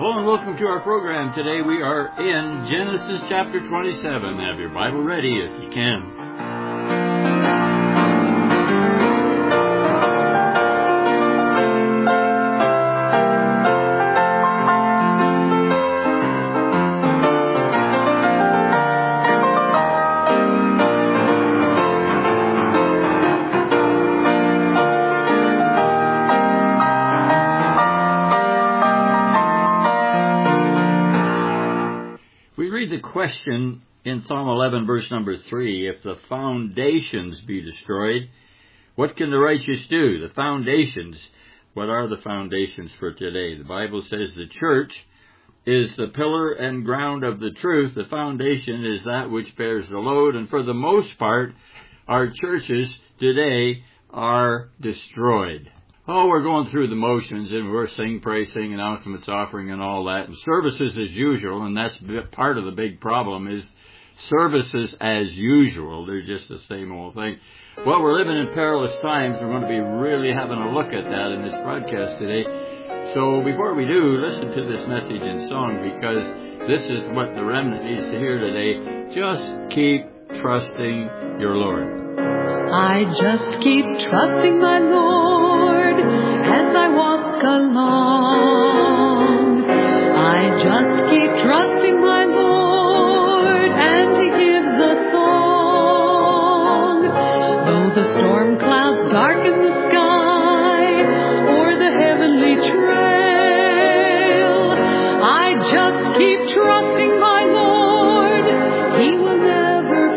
Hello and welcome to our program. Today we are in Genesis chapter 27. Have your Bible ready if you can. The question in Psalm 11 verse number 3, if the foundations be destroyed, what can the righteous do? The foundations, what are the foundations for today? The Bible says the church is the pillar and ground of the truth. The foundation is that which bears the load, and for the most part, our churches today are destroyed. Oh, we're going through the motions, and we're sing, praise, sing, announcements, offering, and all that, and services as usual, and that's part of the big problem is services as usual. They're just the same old thing. Well, we're living in perilous times. We're going to be really having a look at that in this broadcast today. So before we do, listen to this message in song, because this is what the remnant needs to hear today. Just keep trusting your Lord. I just keep trusting my Lord as I walk along. I just keep trusting my Lord, and He gives a song. Though the storm clouds darken the sky or the heavenly trail, I just keep trusting my Lord. He will never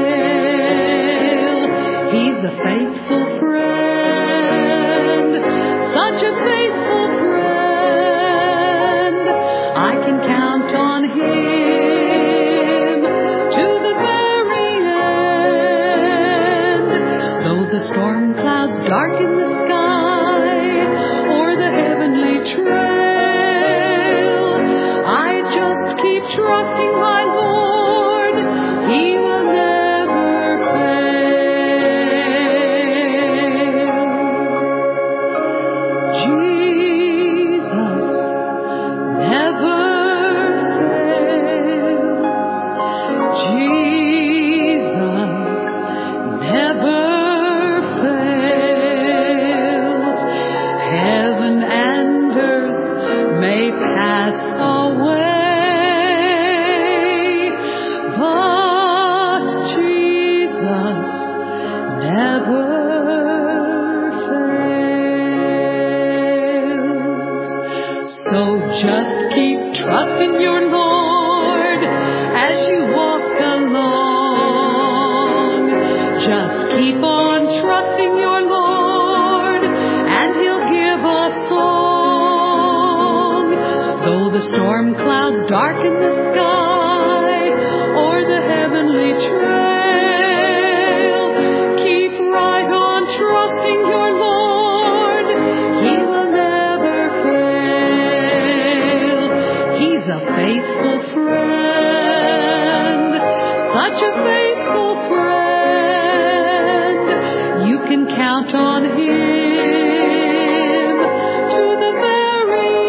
fail. He's a faithful friend, such a faithful friend. I can count on Him to the very end. Though the storm clouds darken the sky or the heavenly trail, I just keep trusting my Lord. He will never fail. Just keep trusting your Lord as you walk along. Just keep on trusting your Lord, and He'll give a song. Though the storm clouds darken the sky or the heavenly trail, keep right on trusting your Lord. He will never fail. He's a faithful friend, such a faithful friend. You can count on Him to the very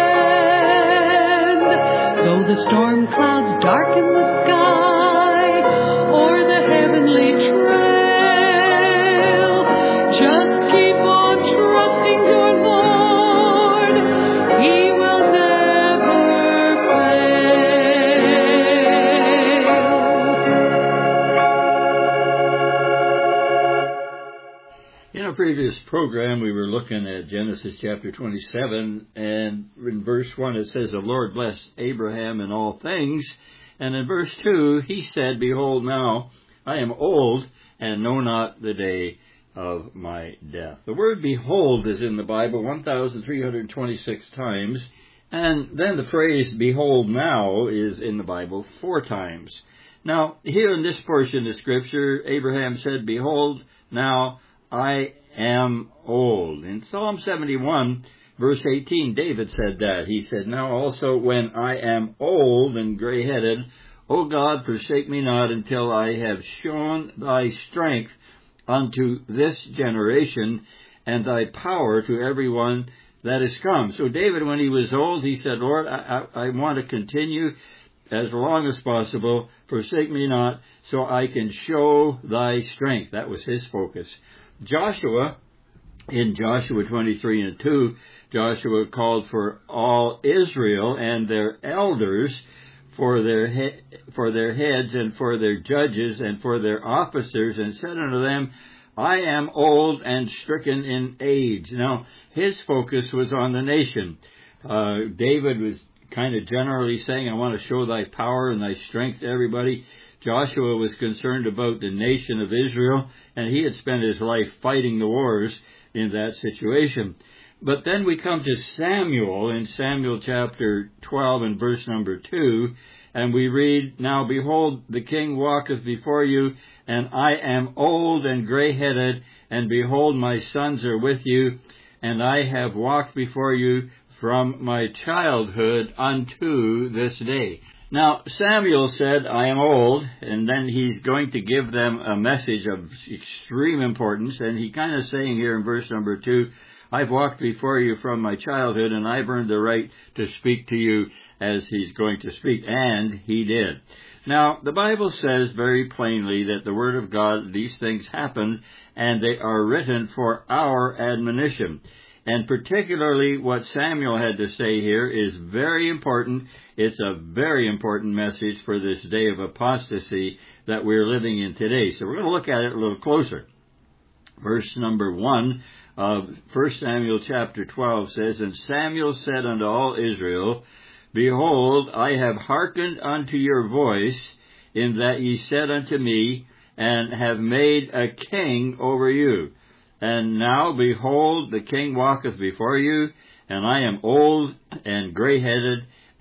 end. Though the storm clouds darken the sky or the heavenly trail, just keep on trusting your Lord. He will never In our previous program, we were looking at Genesis chapter 27, and in verse 1 it says, the Lord blessed Abraham in all things. And in verse 2, he said, behold, now I am old, and know not the day of my death. The word behold is in the Bible 1,326 times, and then the phrase behold now is in the Bible 4 times. Now, here in this portion of Scripture, Abraham said, behold, now I am old. In Psalm 71, verse 18, David said that. He said, now also when I am old and gray-headed, O God, forsake me not until I have shown thy strength unto this generation, and thy power to everyone that is come. So David, when he was old, he said, Lord, I want to continue as long as possible. Forsake me not, so I can show thy strength. That was his focus. Joshua, in Joshua 23:2, Joshua called for all Israel and their elders, for their heads and for their judges and for their officers, and said unto them, I am old and stricken in age. Now, his focus was on the nation. David was kind of generally saying, I want to show thy power and thy strength to everybody. Joshua was concerned about the nation of Israel, and he had spent his life fighting the wars in that situation. But then we come to Samuel in Samuel chapter 12 and verse number 2, and we read, Now behold, the king walketh before you, and I am old and gray-headed, and behold, my sons are with you, and I have walked before you from my childhood unto this day. Now, Samuel said, I am old, and then he's going to give them a message of extreme importance, and he kind of saying here in verse number 2, I've walked before you from my childhood, and I've earned the right to speak to you as he's going to speak. And he did. Now, the Bible says very plainly that the Word of God, these things happen, and they are written for our admonition. And particularly what Samuel had to say here is very important. It's a very important message for this day of apostasy that we're living in today. So we're going to look at it a little closer. Verse number 1 of 1 Samuel chapter 12 says, And Samuel said unto all Israel, Behold, I have hearkened unto your voice, in that ye said unto me, and have made a king over you. And now, behold, the king walketh before you, and I am old and gray-headed,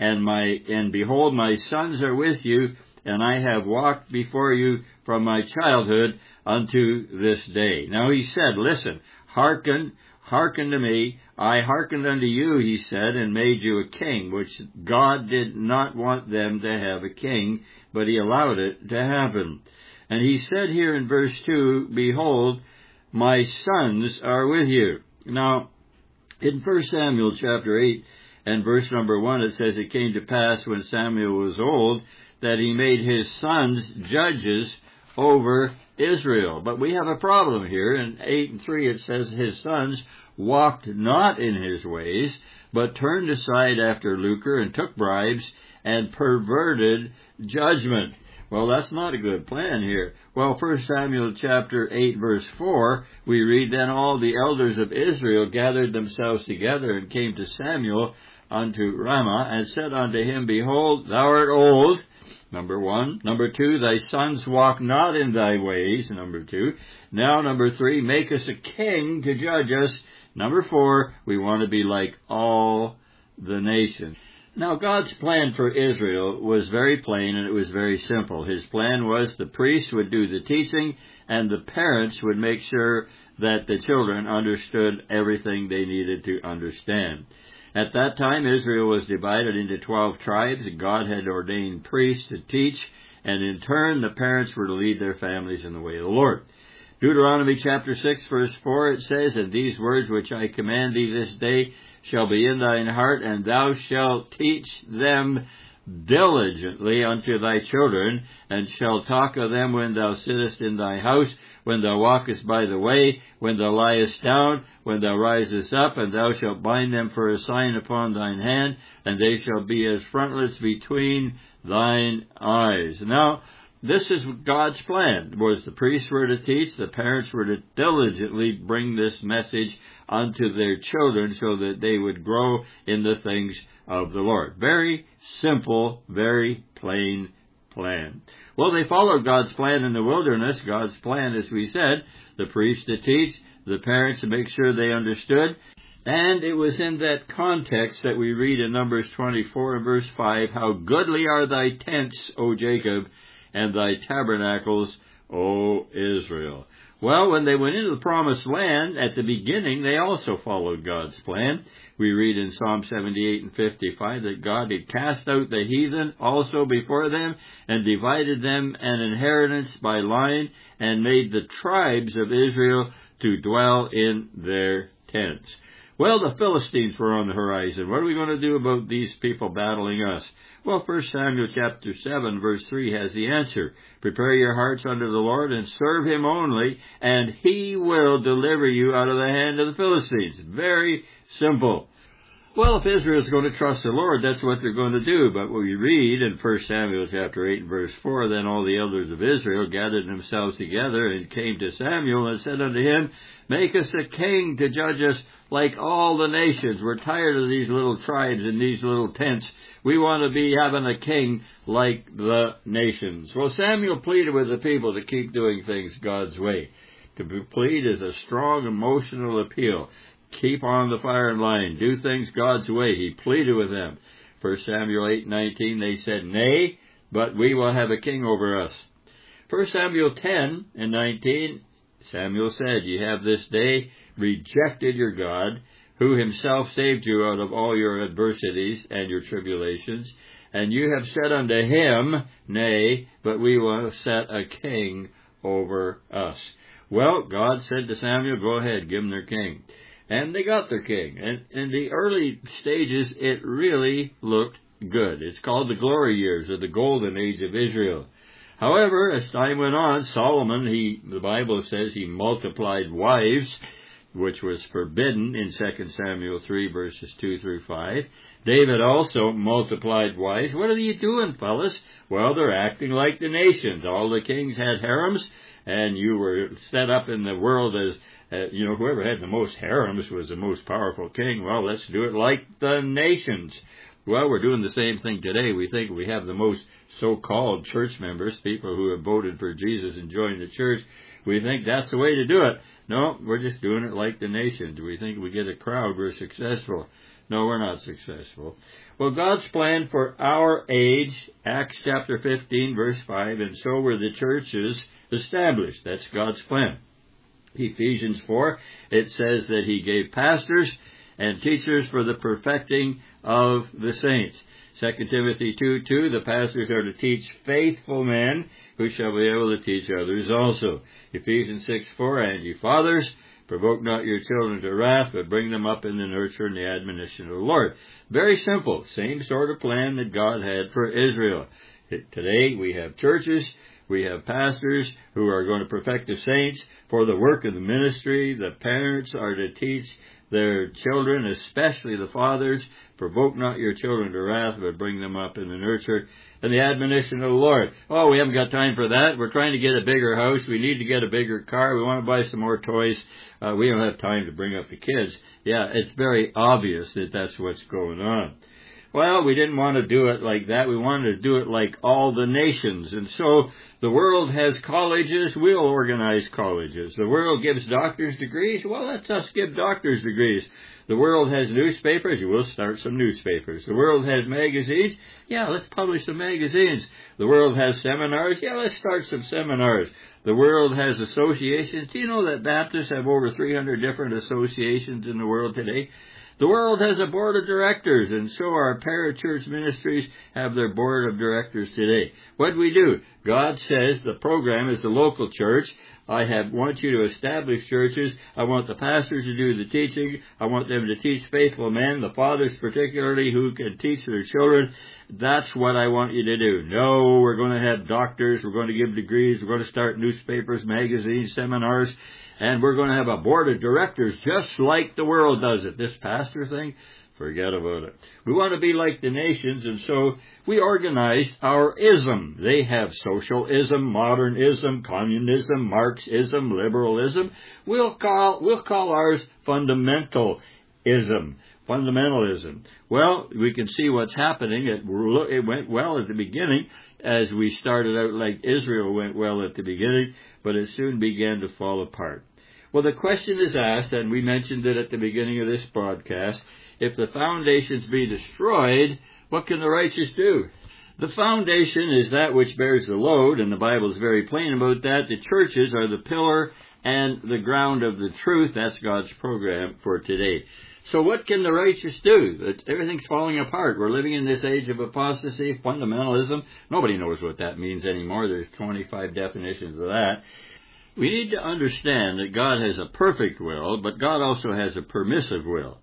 and behold, my sons are with you, and I have walked before you from my childhood unto this day. Now he said, listen, hearken to me. I hearkened unto you, he said, and made you a king, which God did not want them to have a king, but he allowed it to happen. And he said here in verse 2, Behold, my sons are with you. Now, in 1 Samuel chapter 8 and verse number 1, it says, It came to pass when Samuel was old, that he made his sons judges over Israel. But we have a problem here. In 8:3 it says, His sons walked not in his ways, but turned aside after lucre, and took bribes, and perverted judgment. Well, that's not a good plan here. Well, 1 Samuel chapter 8, verse 4, we read, Then all the elders of Israel gathered themselves together, and came to Samuel unto Ramah, and said unto him, Behold, thou art old, number 1. Number 2, thy sons walk not in thy ways, number 2. Now, number 3, make us a king to judge us. Number 4, we want to be like all the nations. Now, God's plan for Israel was very plain, and it was very simple. His plan was the priests would do the teaching, and the parents would make sure that the children understood everything they needed to understand. At that time, Israel was divided into 12 tribes, and God had ordained priests to teach, and in turn, the parents were to lead their families in the way of the Lord. Deuteronomy chapter 6, verse 4, it says, And these words which I command thee this day shall be in thine heart, and thou shalt teach them diligently unto thy children, and shalt talk of them when thou sittest in thy house, when thou walkest by the way, when thou liest down, when thou risest up, and thou shalt bind them for a sign upon thine hand, and they shall be as frontlets between thine eyes. Now, this is God's plan, was the priests were to teach, the parents were to diligently bring this message unto their children so that they would grow in the things of the Lord. Very simple, very plain plan. Well, they followed God's plan in the wilderness. God's plan, as we said, the priests to teach, the parents to make sure they understood. And it was in that context that we read in Numbers 24 and verse 5, How goodly are thy tents, O Jacob, and thy tabernacles, O Israel. Well, when they went into the promised land, at the beginning, they also followed God's plan. We read in Psalm 78 and 55 that God had cast out the heathen also before them, and divided them an inheritance by line, and made the tribes of Israel to dwell in their tents. Well, the Philistines were on the horizon. What are we going to do about these people battling us? Well, 1 Samuel chapter 7, verse 3 has the answer. Prepare your hearts unto the Lord and serve Him only, and He will deliver you out of the hand of the Philistines. Very simple. Well, if Israel is going to trust the Lord, that's what they're going to do. But what we read in 1 Samuel chapter 8 and verse 4, then all the elders of Israel gathered themselves together and came to Samuel and said unto him, make us a king to judge us like all the nations. We're tired of these little tribes and these little tents. We want to be having a king like the nations. Well, Samuel pleaded with the people to keep doing things God's way. To plead is a strong emotional appeal. Keep on the firing line. Do things God's way. He pleaded with them. 1 Samuel 8:19, they said, nay, but we will have a king over us. 1 Samuel 10 and 19, Samuel said, ye have this day rejected your God, who Himself saved you out of all your adversities and your tribulations, and you have said unto Him, nay, but we will set a king over us. Well, God said to Samuel, go ahead, give them their king. And they got their king. And in the early stages, it really looked good. It's called the glory years, or the golden age of Israel. However, as time went on, Solomon, the Bible says he multiplied wives, which was forbidden in 2 Samuel 3, verses 2 through 5. David also multiplied wives. What are you doing, fellas? Well, they're acting like the nations. All the kings had harems, and you were set up in the world as whoever had the most harems was the most powerful king. Well, let's do it like the nations. Well, we're doing the same thing today. We think we have the most so-called church members, people who have voted for Jesus and joined the church. We think that's the way to do it. No, we're just doing it like the nations. We think we get a crowd, we're successful. No, we're not successful. Well, God's plan for our age, Acts chapter 15, verse 5, and so were the churches established. That's God's plan. Ephesians 4, it says that He gave pastors and teachers for the perfecting of the saints. 2 Timothy 2:2, the pastors are to teach faithful men who shall be able to teach others also. Ephesians 6:4, and ye fathers, provoke not your children to wrath, but bring them up in the nurture and the admonition of the Lord. Very simple, same sort of plan that God had for Israel. Today we have churches, we have pastors who are going to perfect the saints for the work of the ministry. The parents are to teach their children, especially the fathers, provoke not your children to wrath, but bring them up in the nurture and the admonition of the Lord. Oh, we haven't got time for that. We're trying to get a bigger house. We need to get a bigger car. We want to buy some more toys. We don't have time to bring up the kids. Yeah, it's very obvious that that's what's going on. Well, we didn't want to do it like that. We wanted to do it like all the nations. And so the world has colleges. We'll organize colleges. The world gives doctor's degrees. Well, let's us give doctor's degrees. The world has newspapers. We'll start some newspapers. The world has magazines. Yeah, let's publish some magazines. The world has seminars. Yeah, let's start some seminars. The world has associations. Do you know that Baptists have over 300 different associations in the world today? The world has a board of directors, and so our parachurch ministries have their board of directors today. What do we do? God says the program is the local church. I want you to establish churches. I want the pastors to do the teaching. I want them to teach faithful men, the fathers particularly, who can teach their children. That's what I want you to do. No, we're going to have doctors. We're going to give degrees. We're going to start newspapers, magazines, seminars. And we're going to have a board of directors just like the world does it. This pastor thing, forget about it. We want to be like the nations, and so we organized our ism. They have socialism, modernism, communism, Marxism, liberalism. We'll call ours fundamentalism. Fundamentalism. Well, we can see what's happening. It went well at the beginning, as we started out like Israel went well at the beginning, but it soon began to fall apart. Well, the question is asked, and we mentioned it at the beginning of this broadcast, if the foundations be destroyed, what can the righteous do? The foundation is that which bears the load, and the Bible is very plain about that. The churches are the pillar and the ground of the truth. That's God's program for today. So what can the righteous do? Everything's falling apart. We're living in this age of apostasy, fundamentalism. Nobody knows what that means anymore. There's 25 definitions of that. We need to understand that God has a perfect will, but God also has a permissive will.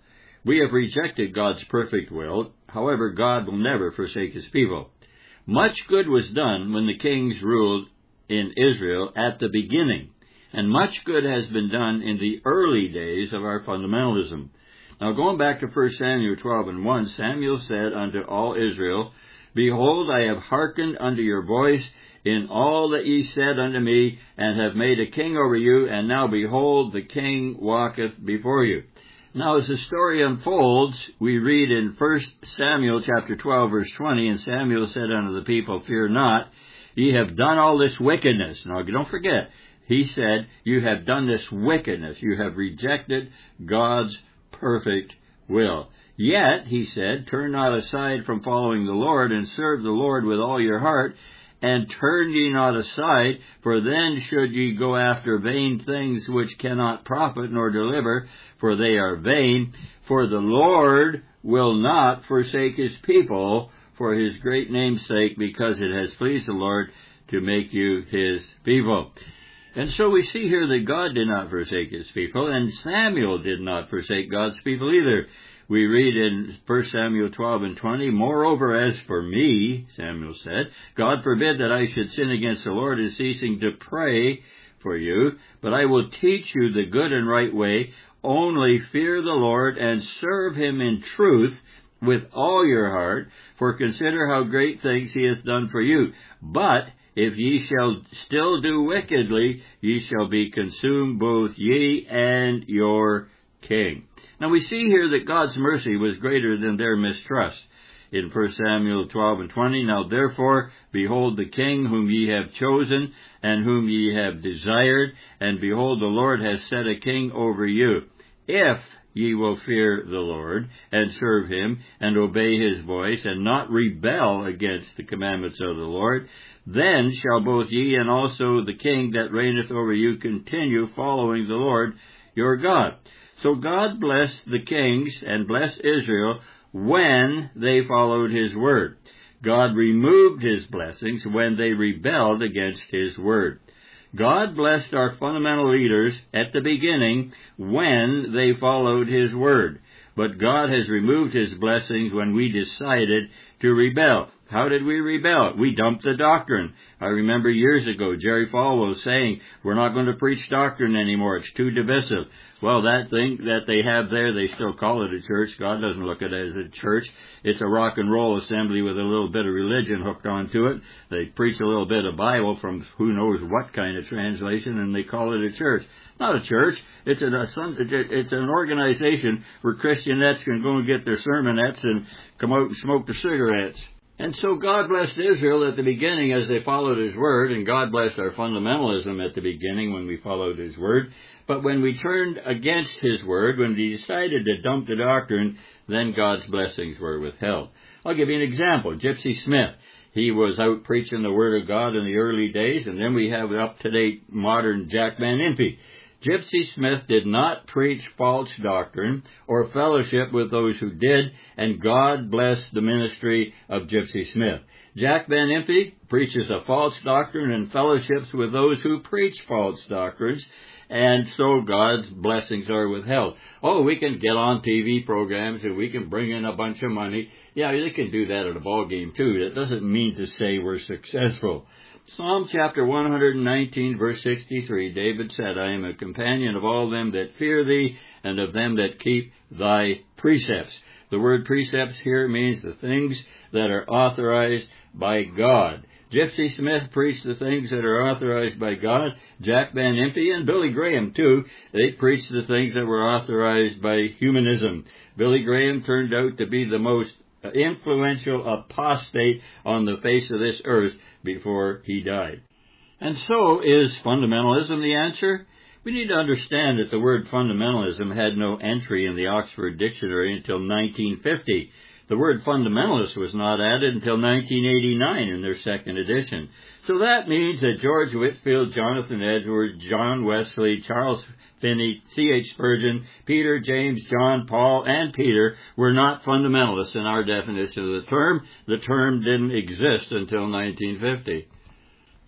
We have rejected God's perfect will. However, God will never forsake His people. Much good was done when the kings ruled in Israel at the beginning, and much good has been done in the early days of our fundamentalism. Now, going back to 1 Samuel 12:1, Samuel said unto all Israel, Behold, I have hearkened unto your voice in all that ye said unto me, and have made a king over you, and now behold, the king walketh before you. Now, as the story unfolds, we read in 1 Samuel chapter 12, verse 20, And Samuel said unto the people, Fear not, ye have done all this wickedness. Now, don't forget, he said, you have done this wickedness. You have rejected God's perfect will. Yet, he said, turn not aside from following the Lord, and serve the Lord with all your heart, and turn ye not aside, for then should ye go after vain things which cannot profit nor deliver, for they are vain. For the Lord will not forsake His people for His great name's sake, because it has pleased the Lord to make you His people. And so we see here that God did not forsake His people, and Samuel did not forsake God's people either. We read in 1 Samuel 12:20, Moreover, as for me, Samuel said, God forbid that I should sin against the Lord in ceasing to pray for you, but I will teach you the good and right way. Only fear the Lord and serve Him in truth with all your heart, for consider how great things He hath done for you. But if ye shall still do wickedly, ye shall be consumed, both ye and your king. Now we see here that God's mercy was greater than their mistrust. In 1 Samuel 12:20, Now therefore, behold the king whom ye have chosen, and whom ye have desired, and behold the Lord has set a king over you. If ye will fear the Lord, and serve Him, and obey His voice, and not rebel against the commandments of the Lord, then shall both ye and also the king that reigneth over you continue following the Lord your God. So God blessed the kings and blessed Israel when they followed His word. God removed His blessings when they rebelled against His word. God blessed our fundamental leaders at the beginning when they followed His word. But God has removed His blessings when we decided to rebel. How did we rebel? We dumped the doctrine. I remember years ago, Jerry Falwell saying, we're not going to preach doctrine anymore. It's too divisive. Well, that thing that they have there, they still call it a church. God doesn't look at it as a church. It's a rock and roll assembly with a little bit of religion hooked onto it. They preach a little bit of Bible from who knows what kind of translation, and they call it a church. Not a church. It's an organization where Christianettes can go and get their sermonettes and come out and smoke their cigarettes. And so God blessed Israel at the beginning as they followed His word, and God blessed our fundamentalism at the beginning when we followed His word. But when we turned against His word, when we decided to dump the doctrine, then God's blessings were withheld. I'll give you an example. Gypsy Smith. He was out preaching the Word of God in the early days, and then we have up-to-date modern Jack Van Impe. Gypsy Smith did not preach false doctrine or fellowship with those who did, and God blessed the ministry of Gypsy Smith. Jack Van Impe preaches a false doctrine and fellowships with those who preach false doctrines, and so God's blessings are withheld. Oh, we can get on TV programs and we can bring in a bunch of money. Yeah, they can do that at a ball game too. That doesn't mean to say we're successful. Psalm chapter 119, verse 63, David said, I am a companion of all them that fear Thee, and of them that keep Thy precepts. The word precepts here means the things that are authorized by God. Gypsy Smith preached the things that are authorized by God. Jack Van Impe and Billy Graham, too, they preached the things that were authorized by humanism. Billy Graham turned out to be the most influential apostate on the face of this earth before he died. And so, is fundamentalism the answer? We need to understand that the word fundamentalism had no entry in the Oxford Dictionary until 1950. The word fundamentalist was not added until 1989 in their second edition. So that means that George Whitefield, Jonathan Edwards, John Wesley, Charles Finney, C.H. Spurgeon, Peter, James, John, Paul, and Peter were not fundamentalists in our definition of the term. The term didn't exist until 1950.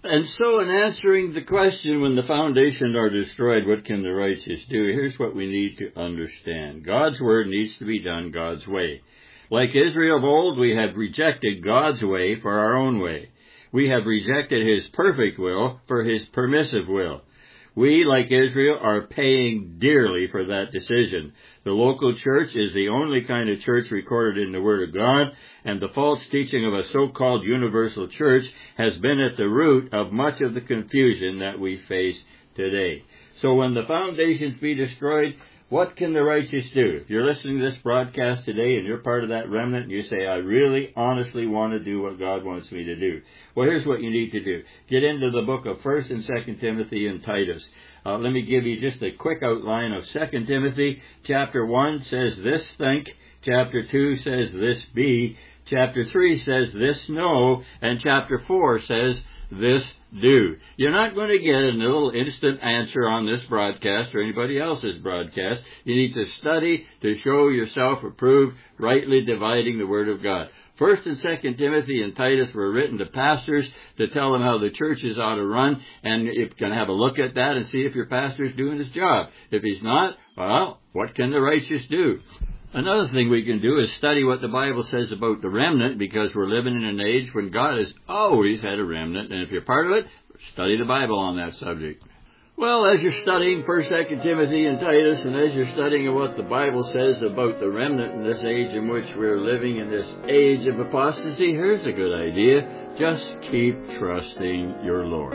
And so in answering the question, when the foundations are destroyed, what can the righteous do? Here's what we need to understand. God's word needs to be done God's way. Like Israel of old, we have rejected God's way for our own way. We have rejected His perfect will for His permissive will. We, like Israel, are paying dearly for that decision. The local church is the only kind of church recorded in the Word of God, and the false teaching of a so-called universal church has been at the root of much of the confusion that we face today. So when the foundations be destroyed, what can the righteous do? If you're listening to this broadcast today and you're part of that remnant and you say, I really honestly want to do what God wants me to do. Well, here's what you need to do. Get into the book of 1st and 2nd Timothy and Titus. Let me give you just a quick outline of 2 Timothy. Chapter 1 says this think. Chapter 2 says this be. Chapter 3 says this know. And chapter 4 says this do. You're not going to get a little instant answer on this broadcast or anybody else's broadcast. You need to study to show yourself approved, rightly dividing the Word of God. 1st and 2nd Timothy and Titus were written to pastors to tell them how the churches ought to run, and you can have a look at that and see if your pastor's doing his job. If he's not, well, what can the righteous do? Another thing we can do is study what the Bible says about the remnant, because we're living in an age when God has always had a remnant, and if you're part of it, study the Bible on that subject. Well, as you're studying 1st, 2nd Timothy and Titus, and as you're studying what the Bible says about the remnant in this age in which we're living, in this age of apostasy, here's a good idea. Just keep trusting your Lord.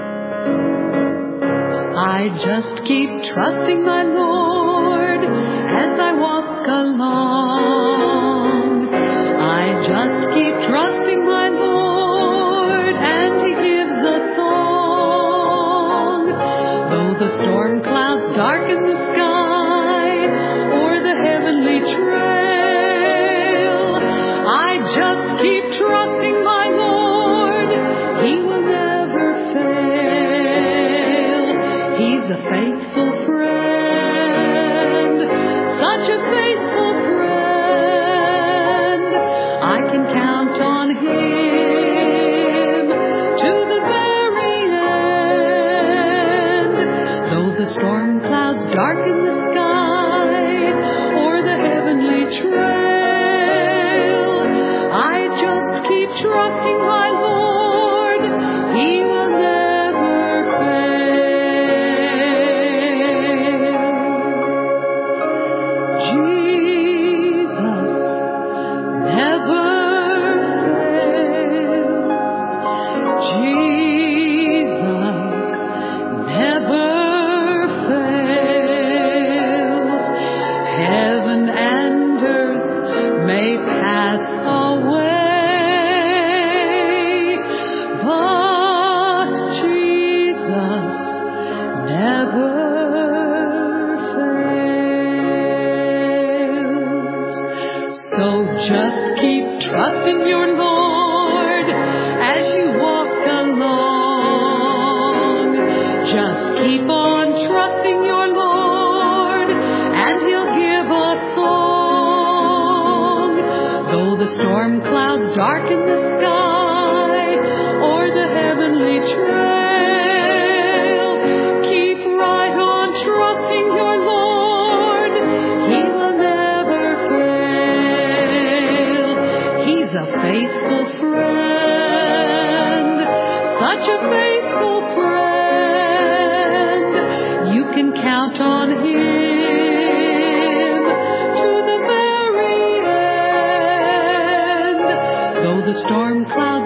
I just keep trusting my Lord as I walk along. I just keep trusting my Lord, and He gives a song. Though the storm clouds darken the sky or the heavenly trail, I just keep trusting my Lord. He will never fail. He's a faithful friend, such a faithful friend. I can count on Him to the very end. Though the storm clouds darken the sky or the heavenly trail, I just keep trusting my Lord. He will never fail. Jesus never fails. Jesus never fails. Heaven and earth may pass away, but Jesus never fails. So just keep trusting your Lord as you walk along. Just keep on trusting your Lord, and He'll give a song. Though the storm clouds darken the sky or the heavenly trail, keep right on trusting your Lord. He will never fail. He's a faithful friend, such a faithful friend. You can count on Him to the very end. Though the storm clouds